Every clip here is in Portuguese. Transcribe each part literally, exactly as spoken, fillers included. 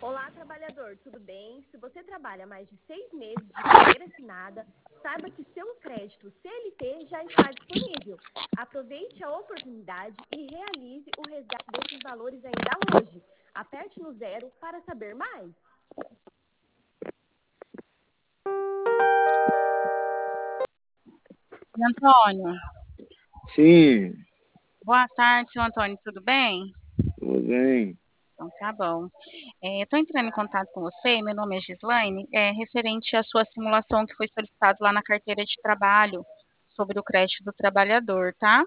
Olá, trabalhador, tudo bem? Se você trabalha mais de seis meses de carteira assinada, saiba que seu crédito C L T já está disponível. Aproveite a oportunidade e realize o resgate desses valores ainda hoje. Aperte no zero para saber mais. Antônio, Sim, boa tarde, seu Antônio, tudo bem? tudo bem. Então, tá bom. Estou entrando em contato com você, meu nome é Gislaine, é referente à sua simulação que foi solicitada lá na carteira de trabalho sobre o crédito do trabalhador, tá?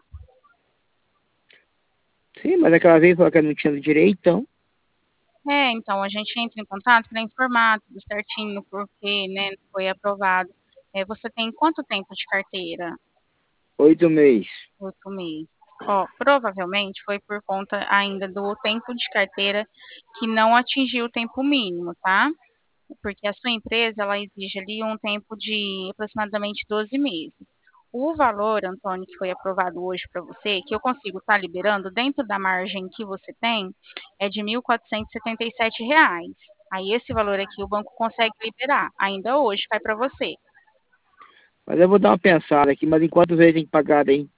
Sim, mas aquela vez falou que eu não tinha direito, então. É, então, a gente entra em contato para informar tudo certinho, porque, né, foi aprovado. É, você tem quanto tempo de carteira? Oito meses. Oito meses. Ó, provavelmente foi por conta ainda do tempo de carteira que não atingiu o tempo mínimo, tá? Porque a sua empresa, ela exige ali um tempo de aproximadamente doze meses. O valor, Antônio, que foi aprovado hoje para você, que eu consigo estar liberando dentro da margem que você tem, é de mil quatrocentos e setenta e sete reais. Aí esse valor aqui o banco consegue liberar, ainda hoje cai para você. Mas eu vou dar uma pensada aqui, mas em quantas vezes tem que pagar aí?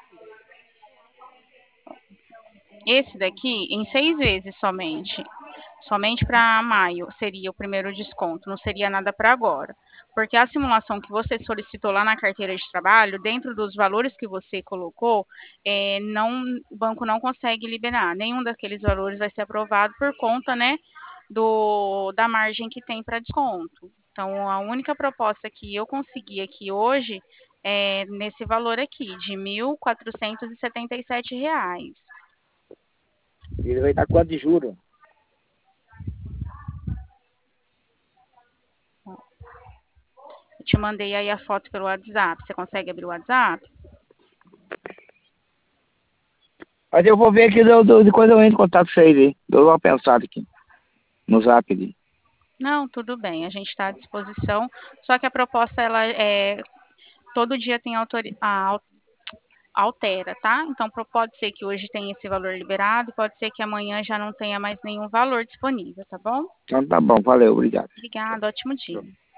Esse daqui, em seis vezes somente. Somente para maio seria o primeiro desconto, não seria nada para agora. Porque a simulação que você solicitou lá na carteira de trabalho, dentro dos valores que você colocou, é, não, o banco não consegue liberar. Nenhum daqueles valores vai ser aprovado por conta, né, do, da margem que tem para desconto. Então, a única proposta que eu consegui aqui hoje é nesse valor aqui, de mil quatrocentos e setenta e sete reais. Ele vai dar quanto de juros? Eu te mandei aí a foto pelo WhatsApp. Você consegue abrir o WhatsApp? Mas eu vou ver aqui, do, do, depois eu entro em contato com vocês aí. Dou uma pensada aqui, no zap ali. Não, tudo bem. A gente está à disposição. Só que a proposta, ela é... Todo dia tem autori... a, altera, tá? Então, pode ser que hoje tenha esse valor liberado, pode ser que amanhã já não tenha mais nenhum valor disponível, tá bom? Então tá bom, valeu, obrigado. Obrigada, ótimo dia.